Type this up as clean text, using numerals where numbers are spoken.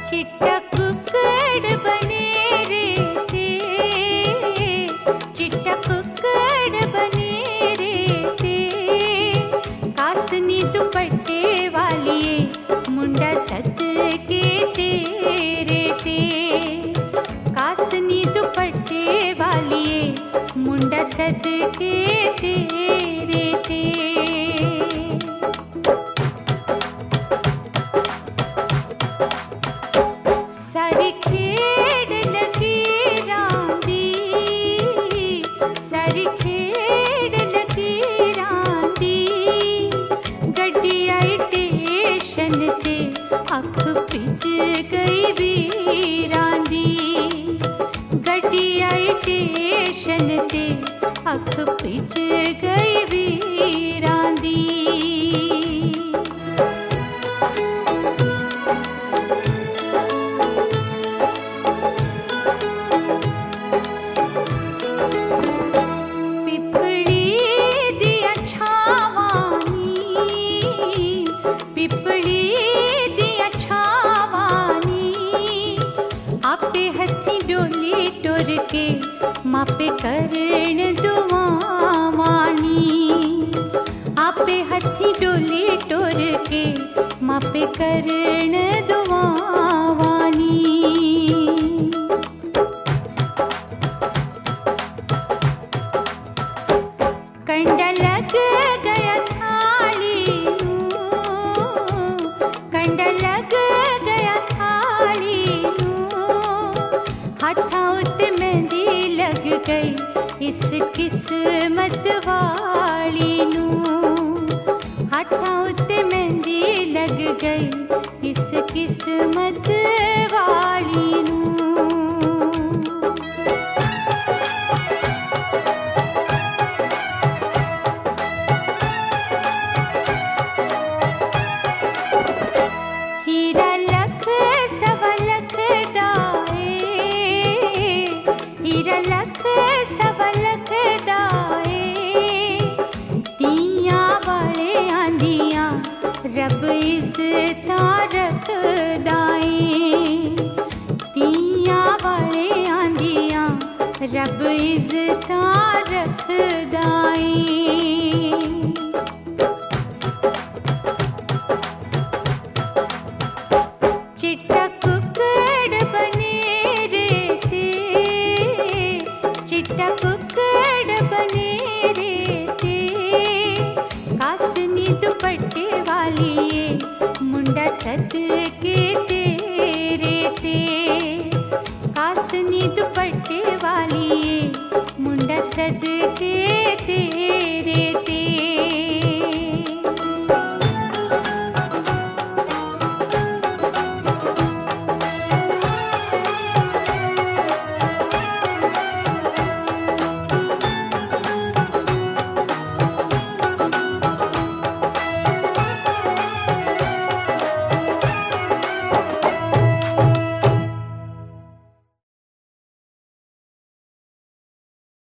चिट्टा कुक्कड़ बने रे थे, चिट्टा कुक्कड़ बने रे थे, कासनी दुपट्टे वालिए मुंडा सद के तेरे थे, कासनी दुपट्टे वालिए मुंडा सद के तेरे थे। सारी खेड़ लगी रांदी, सारी खेड़ लगी रांदी, गड्डी आई स्टेशन से अख पिच गई वीरांदी, गड्डी आई स्टेशन से अख पिच गई वीरांदी। आपे हथी डोली टोर के मापे करण दुआ मानी, आपे हथी डोली टोर के मापे करण दुआ वानी। कंडा लग गया थाली नूं, कंडा लग गया थाली हाथा उत्ते मेहंदी लग गई इस किस्मत वाली नूं, हाथा उत्ते मेहंदी लग गई इस किस्मत वाली नूं। हीरा लख सवा लख दाए, हीरा लख सवा लख दाए, दियां वाले आंदियां रब इज़्ज़तां रखदाए, दियां वाले आंदियां रब इज़्ज़तां रखदाए। चिट्टा कुक्कड़ बने रे थे, चिट्टा कुक्कड़ बने रे थे, कासनी दुपट्टे वालिए मुंडा सद के